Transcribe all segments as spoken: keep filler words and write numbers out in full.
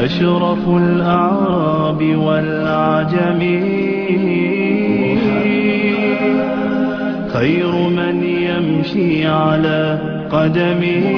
أشرف الأعراب والأعجم خير من يمشي على قدمه.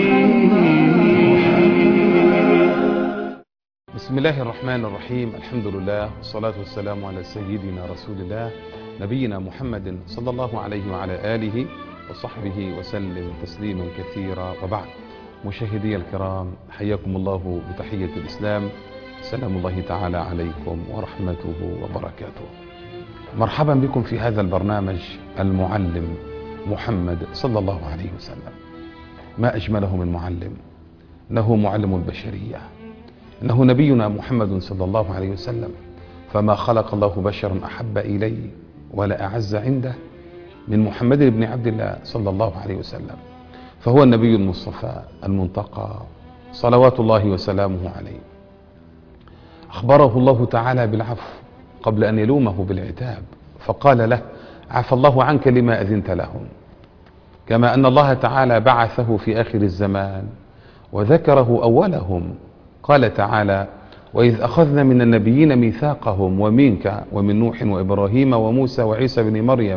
بسم الله الرحمن الرحيم. الحمد لله والصلاة والسلام على سيدنا رسول الله نبينا محمد صلى الله عليه وعلى آله وصحبه وسلم تسليما كثيرا، وبعد. مشاهدي الكرام، حياكم الله بتحية الإسلام، سلام الله تعالى عليكم ورحمته وبركاته. مرحبا بكم في هذا البرنامج المعلم محمد صلى الله عليه وسلم. ما أجمله من معلم، إنه معلم البشرية، إنه نبينا محمد صلى الله عليه وسلم. فما خلق الله بشرا أحب إليه ولا أعز عنده من محمد بن عبد الله صلى الله عليه وسلم. فهو النبي المصطفى المنتقى صلوات الله وسلامه عليه. أخبره الله تعالى بالعفو قبل أن يلومه بالعتاب، فقال له: عفى الله عنك لما أذنت لهم. كما أن الله تعالى بعثه في آخر الزمان وذكره أولهم، قال تعالى: وإذ أخذنا من النبيين ميثاقهم ومنك ومن نوح وإبراهيم وموسى وعيسى بن مريم.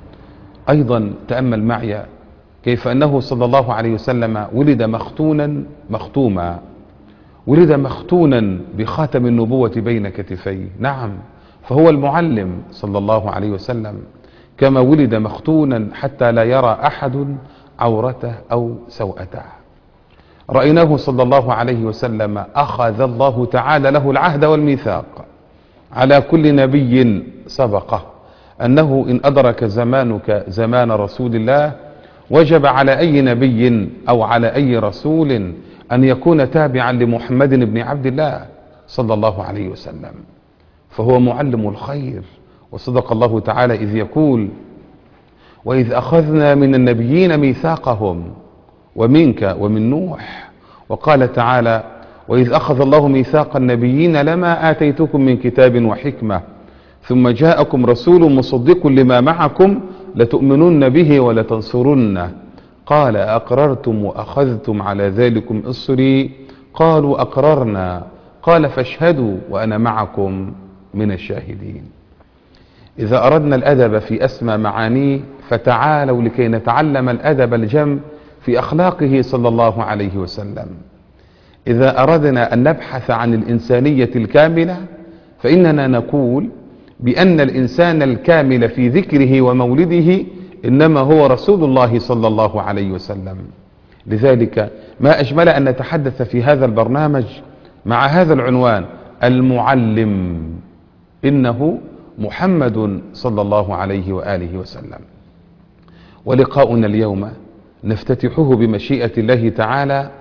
أيضا تأمل معي كيف أنه صلى الله عليه وسلم ولد مختونا مختوما، ولد مختونا بخاتم النبوة بين كتفيه. نعم، فهو المعلم صلى الله عليه وسلم، كما ولد مختونا حتى لا يرى أحد عورته أو سوءته. رأيناه صلى الله عليه وسلم أخذ الله تعالى له العهد والميثاق على كل نبي سبقه، أنه إن أدرك زمانك زمان رسول الله وجب على أي نبي أو على أي رسول أن يكون تابعا لمحمد بن عبد الله صلى الله عليه وسلم. فهو معلم الخير، وصدق الله تعالى إذ يقول: وإذ أخذنا من النبيين ميثاقهم ومنك ومن نوح. وقال تعالى: وإذ أخذ الله ميثاق النبيين لما آتيتكم من كتاب وحكمة ثم جاءكم رسول مصدق لما معكم لتؤمنن به ولتنصرنه. قال: أقررتم وأخذتم على ذلكم إصري؟ قالوا أقررنا. قال: فاشهدوا وأنا معكم من الشاهدين. إذا أردنا الأدب في أسمى معانيه فتعالوا لكي نتعلم الأدب الجم في أخلاقه صلى الله عليه وسلم. إذا أردنا أن نبحث عن الإنسانية الكاملة فإننا نقول بأن الإنسان الكامل في ذكره ومولده إنما هو رسول الله صلى الله عليه وسلم. لذلك ما أجمل أن نتحدث في هذا البرنامج مع هذا العنوان: المعلم، إنه محمد صلى الله عليه وآله وسلم. ولقاؤنا اليوم نفتتحه بمشيئة الله تعالى،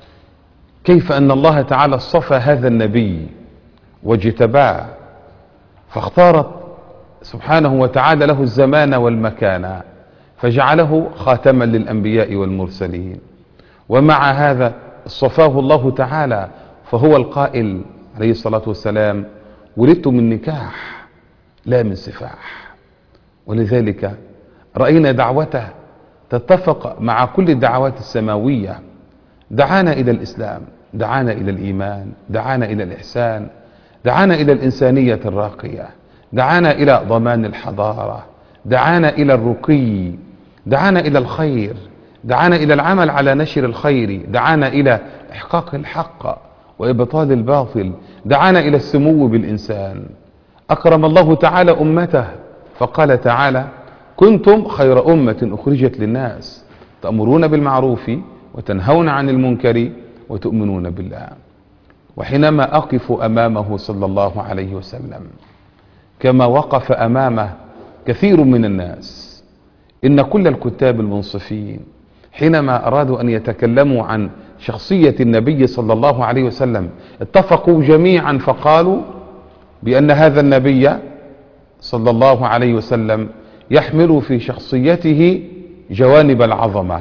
كيف أن الله تعالى اصطفى هذا النبي واجتباه، فاختارت سبحانه وتعالى له الزمان والمكان، فجعله خاتما للأنبياء والمرسلين. ومع هذا اصطفاه الله تعالى، فهو القائل عليه الصلاة والسلام: ولدت من نكاح لا من سفاح. ولذلك رأينا دعوته تتفق مع كل الدعوات السماوية. دعانا إلى الإسلام، دعانا إلى الإيمان، دعانا إلى الإحسان، دعانا إلى الإنسانية الراقية، دعانا إلى ضمان الحضارة، دعانا إلى الرقي، دعانا إلى الخير، دعانا إلى العمل على نشر الخير، دعانا إلى إحقاق الحق وإبطال الباطل، دعانا إلى السمو بالإنسان. أكرم الله تعالى أمته فقال تعالى: كنتم خير أمة أخرجت للناس تأمرون بالمعروف وتنهون عن المنكر وتؤمنون بالله. وحينما أقف أمامه صلى الله عليه وسلم كما وقف أمامه كثير من الناس، إن كل الكتاب المنصفين حينما أرادوا أن يتكلموا عن شخصية النبي صلى الله عليه وسلم اتفقوا جميعا فقالوا بأن هذا النبي صلى الله عليه وسلم يحمل في شخصيته جوانب العظمة،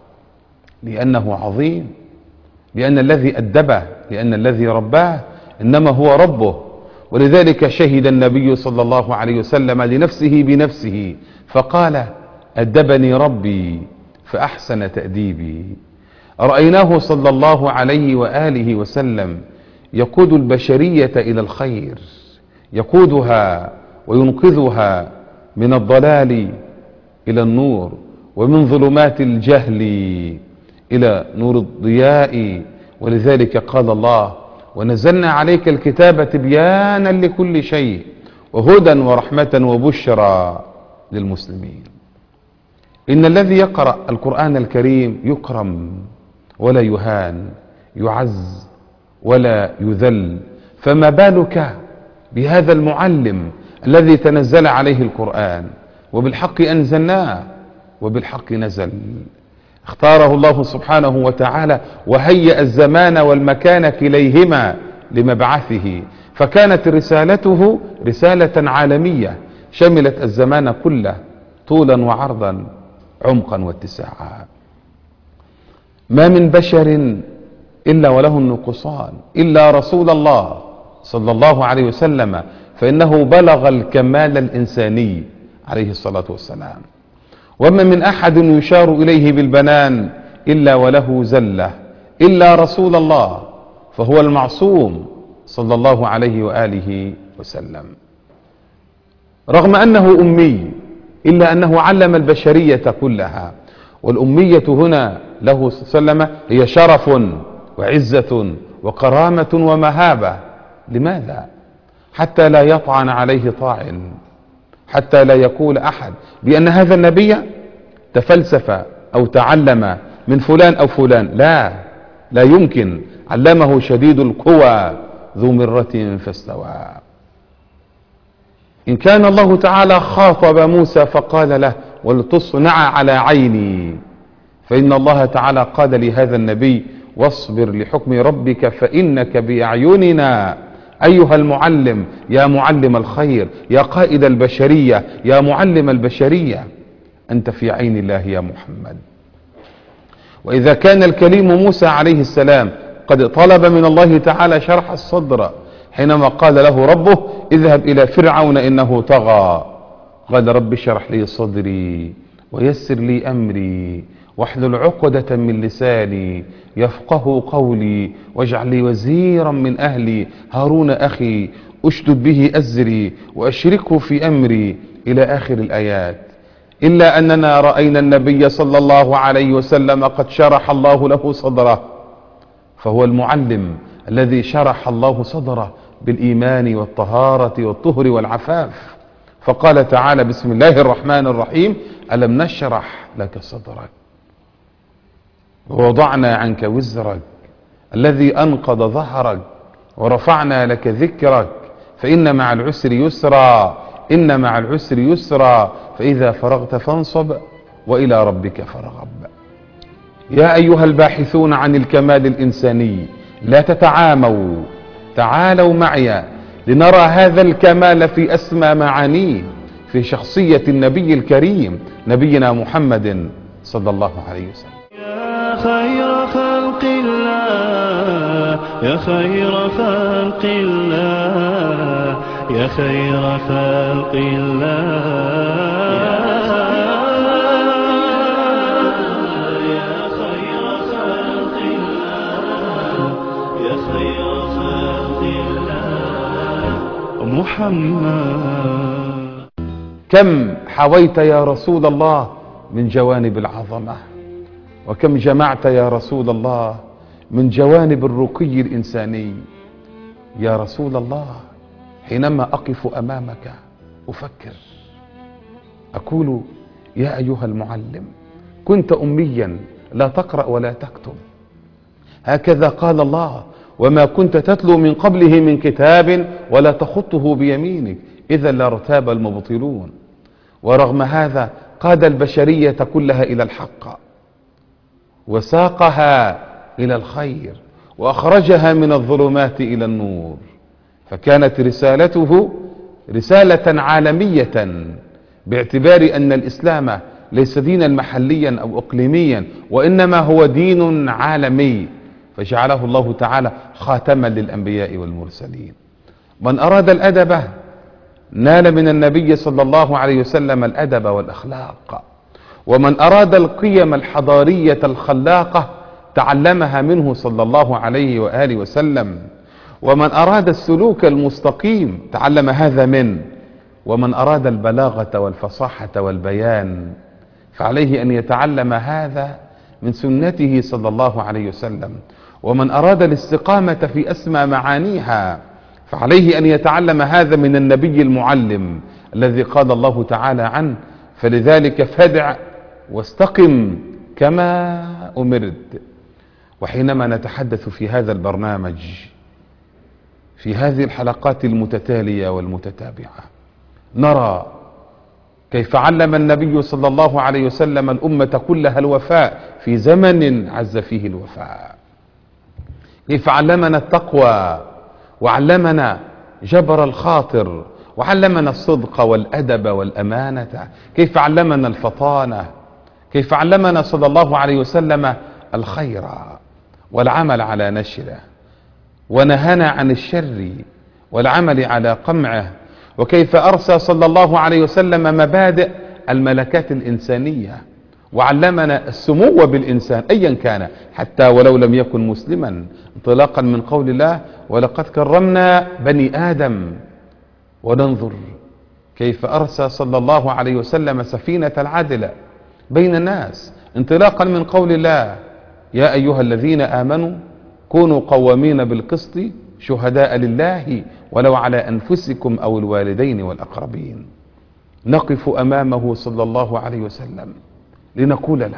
لأنه عظيم، لأن الذي أدبه، لأن الذي رباه إنما هو ربه. ولذلك شهد النبي صلى الله عليه وسلم لنفسه بنفسه فقال: أدبني ربي فأحسن تأديبي. رأيناه صلى الله عليه وآله وسلم يقود البشرية إلى الخير، يقودها وينقذها من الضلال إلى النور، ومن ظلمات الجهل إلى نور الضياء. ولذلك قال الله: ونزلنا عليك الكتاب تبيانا لكل شيء وهدى ورحمة وبشرى للمسلمين. إن الذي يقرأ القرآن الكريم يكرم ولا يهان، يعز ولا يذل، فما بالك بهذا المعلم الذي تنزل عليه القرآن، وبالحق أنزلناه وبالحق نزل. اختاره الله سبحانه وتعالى وهيأ الزمان والمكان كليهما لمبعثه، فكانت رسالته رسالة عالمية شملت الزمان كله طولا وعرضا، عمقا واتساعا. ما من بشر إلا وله النقصان إلا رسول الله صلى الله عليه وسلم، فإنه بلغ الكمال الإنساني عليه الصلاة والسلام. وما من أحد يشار إليه بالبنان إلا وله زلة إلا رسول الله، فهو المعصوم صلى الله عليه وآله وسلم. رغم أنه أمي إلا أنه علم البشرية كلها. والأمية هنا له صلى الله عليه وسلم هي شرف وعزة وكرامة ومهابة. لماذا؟ حتى لا يطعن عليه طاعن، حتى لا يقول أحد بأن هذا النبي تفلسف أو تعلم من فلان أو فلان. لا لا يمكن. علمه شديد القوى ذو مرة فاستوى. إن كان الله تعالى خاطب موسى فقال له: ولتصنع على عيني، فإن الله تعالى قال لهذا النبي: واصبر لحكم ربك فإنك بأعيننا. أيها المعلم، يا معلم الخير، يا قائد البشرية، يا معلم البشرية، أنت في عين الله يا محمد. وإذا كان الكليم موسى عليه السلام قد طلب من الله تعالى شرح الصدر حينما قال له ربه: اذهب إلى فرعون إنه طغى، قال: رب اشرح لي صدري ويسر لي أمري واحلل عقدة من لساني يفقه قولي واجعل لي وزيرا من أهلي هارون أخي أشدد به أزري وأشركه في أمري، إلى آخر الآيات. إلا أننا رأينا النبي صلى الله عليه وسلم قد شرح الله له صدره، فهو المعلم الذي شرح الله صدره بالإيمان والطهارة والطهر والعفاف. فقال تعالى: بسم الله الرحمن الرحيم: ألم نشرح لك صدرك ووضعنا عنك وزرك الذي أنقض ظهرك ورفعنا لك ذكرك فإن مع العسر يسرا إن مع العسر يسرا فإذا فرغت فانصب وإلى ربك فارغب. يا أيها الباحثون عن الكمال الإنساني لا تتعاموا، تعالوا معي لنرى هذا الكمال في أسمى معانيه في شخصية النبي الكريم نبينا محمد صلى الله عليه وسلم. يا خير خلق الله، يا خير خلق الله، يا خير خلق الله، يا خير خلق الله، يا خير خلق الله محمد. كم حويت يا رسول الله من جوانب العظمة، وكم جمعت يا رسول الله من جوانب الرقي الإنساني. يا رسول الله، حينما أقف أمامك أفكر أقول: يا أيها المعلم، كنت أميا لا تقرأ ولا تكتب، هكذا قال الله: وما كنت تتلو من قبله من كتاب ولا تخطه بيمينك إذا لارتاب المبطلون. ورغم هذا قاد البشرية كلها إلى الحق وساقها إلى الخير وأخرجها من الظلمات إلى النور. فكانت رسالته رسالة عالمية، باعتبار أن الإسلام ليس دينا محليا أو إقليميا، وإنما هو دين عالمي، فجعله الله تعالى خاتما للأنبياء والمرسلين. من أراد الأدب نال من النبي صلى الله عليه وسلم الأدب والأخلاق، ومن أراد القيم الحضارية الخلاقة تعلمها منه صلى الله عليه وآله وسلم. ومن أراد السلوك المستقيم تعلم هذا منه، ومن أراد البلاغة والفصاحة والبيان فعليه أن يتعلم هذا من سنته صلى الله عليه وسلم، ومن أراد الاستقامة في أسمى معانيها فعليه أن يتعلم هذا من النبي المعلم الذي قال الله تعالى عنه: فلذلك فادع واستقم كما أمرت. وحينما نتحدث في هذا البرنامج في هذه الحلقات المتتالية والمتتابعة نرى كيف علم النبي صلى الله عليه وسلم الأمة كلها الوفاء في زمن عز فيه الوفاء، كيف علمنا التقوى وعلمنا جبر الخاطر وعلمنا الصدق والأدب والأمانة، كيف علمنا الفطانة، كيف علمنا صلى الله عليه وسلم الخير والعمل على نشره، ونهانا عن الشر والعمل على قمعه، وكيف أرسى صلى الله عليه وسلم مبادئ الملكات الإنسانية، وعلمنا السمو بالإنسان أيا كان حتى ولو لم يكن مسلما، انطلاقا من قول الله: ولقد كرمنا بني آدم. وننظر كيف أرسى صلى الله عليه وسلم سفينة العدل بين الناس، انطلاقا من قول الله: يا أيها الذين آمنوا كونوا قوامين بالقسط شهداء لله ولو على أنفسكم أو الوالدين والأقربين. نقف أمامه صلى الله عليه وسلم لنقول له: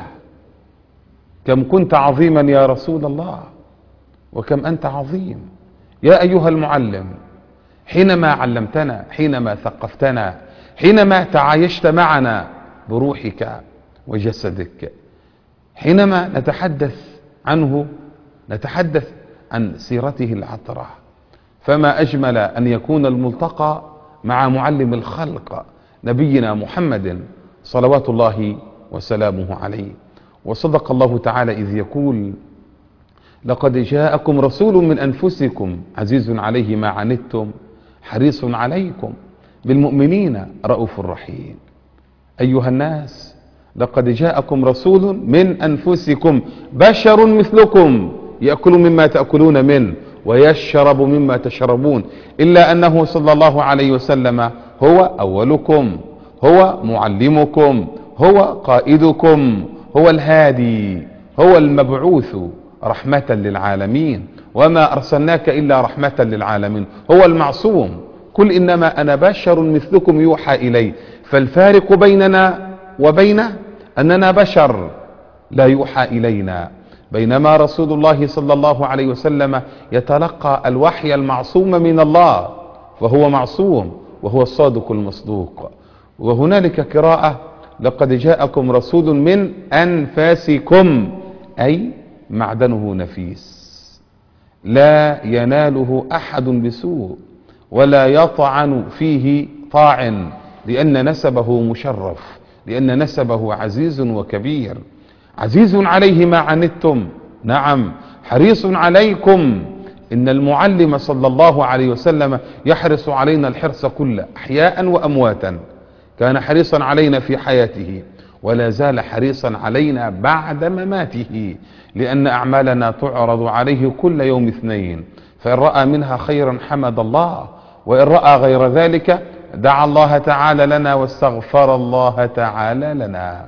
كم كنت عظيما يا رسول الله، وكم أنت عظيم يا أيها المعلم، حينما علمتنا، حينما ثقفتنا، حينما تعايشت معنا بروحك وجسدك، حينما نتحدث عنه نتحدث عن سيرته العطرة. فما أجمل أن يكون الملتقى مع معلم الخلق نبينا محمد صلوات الله وسلامه عليه. وصدق الله تعالى إذ يقول: لقد جاءكم رسول من أنفسكم عزيز عليه ما عنتم حريص عليكم بالمؤمنين رؤوف رحيم. أيها الناس، لقد جاءكم رسول من أنفسكم بشر مثلكم يأكل مما تأكلون منه ويشرب مما تشربون، إلا أنه صلى الله عليه وسلم هو أولكم، هو معلمكم، هو قائدكم، هو الهادي، هو المبعوث رحمة للعالمين، وما أرسلناك إلا رحمة للعالمين، هو المعصوم. قل إنما أنا بشر مثلكم يوحى إلي. فالفارق بيننا وبين أننا بشر لا يوحى إلينا، بينما رسول الله صلى الله عليه وسلم يتلقى الوحي المعصوم من الله، فهو معصوم وهو الصادق المصدوق. وهنالك قراءة: لقد جاءكم رسول من أنفاسكم، أي معدنه نفيس لا يناله أحد بسوء ولا يطعن فيه طاعن، لأن نسبه مشرف، لأن نسبه عزيز وكبير. عزيز عليه ما عنتم، نعم حريص عليكم. إن المعلم صلى الله عليه وسلم يحرص علينا الحرص كله أحياء وأمواتا. كان حريصا علينا في حياته ولا زال حريصا علينا بعد مماته، لأن أعمالنا تعرض عليه كل يوم اثنين، فإن رأى منها خيرا حمد الله، وإن رأى غير ذلك دعا الله تعالى لنا واستغفر الله تعالى لنا.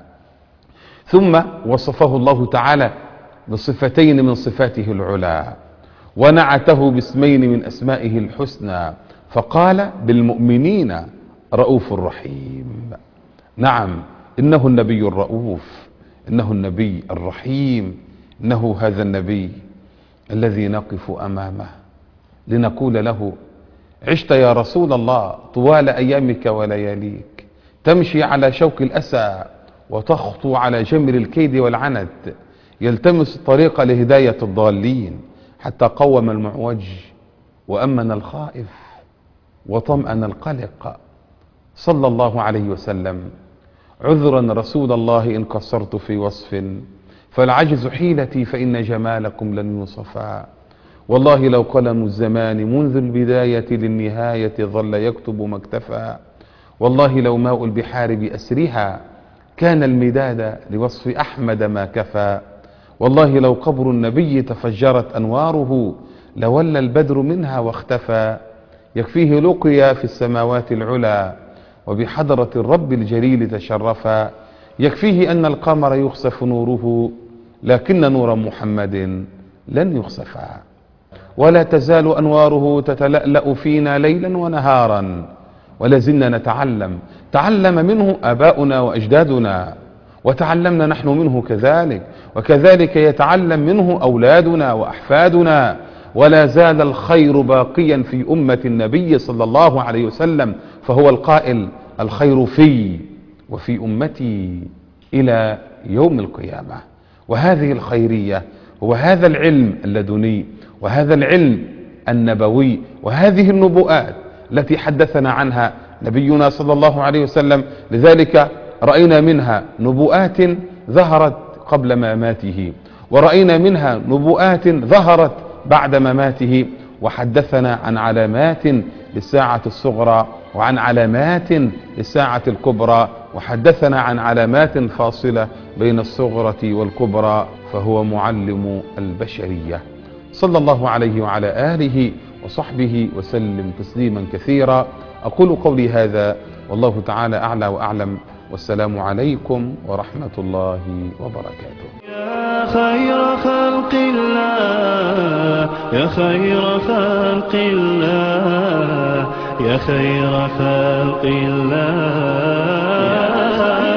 ثم وصفه الله تعالى بصفتين من صفاته العلى، ونعته باسمين من أسمائه الحسنى، فقال: بالمؤمنين رؤوف رحيم. نعم، إنه النبي الرؤوف، إنه النبي الرحيم، إنه هذا النبي الذي نقف أمامه لنقول له: عشت يا رسول الله طوال أيامك ولياليك تمشي على شوك الأسى وتخطو على جمر الكيد والعنت، يلتمس الطريق لهداية الضالين، حتى قوم المعوج وأمن الخائف وطمأن القلق صلى الله عليه وسلم. عذرا رسول الله إن قصرت في وصف، فالعجز حيلتي فإن جمالكم لن يوصفا. والله لو قلم الزمان منذ البداية للنهاية ظل يكتب ما اكتفى. والله لو ماء البحار بأسرها كان المداد لوصف أحمد ما كفى. والله لو قبر النبي تفجرت أنواره لولى البدر منها واختفى، يكفيه لقيا في السماوات العلى وبحضرة الرب الجليل تشرفا، يكفيه أن القمر يخسف نوره لكن نور محمد لن يخسفا، ولا تزال أنواره تتلألأ فينا ليلا ونهارا، ولازلنا نتعلم. تعلم منه آباؤنا وأجدادنا، وتعلمنا نحن منه كذلك، وكذلك يتعلم منه أولادنا وأحفادنا، ولا زال الخير باقيا في أمة النبي صلى الله عليه وسلم، فهو القائل: الخير في وفي أمتي إلى يوم القيامة. وهذه الخيرية هو هذا العلم اللدني وهذا العلم النبوي وهذه النبوءات التي حدثنا عنها نبينا صلى الله عليه وسلم. لذلك رأينا منها نبوءات ظهرت قبل مماته، ورأينا منها نبوءات ظهرت بعد مماته، وحدثنا عن علامات للساعة الصغرى وعن علامات للساعة الكبرى، وحدثنا عن علامات فاصلة بين الصغرى والكبرى، فهو معلم البشرية صلى الله عليه وعلى آله وصحبه وسلم تسليما كثيرا. أقول قولي هذا والله تعالى أعلى وأعلم، والسلام عليكم ورحمة الله وبركاته. يا خير خلق الله، يا خير خلق الله، يا خير خلق الله.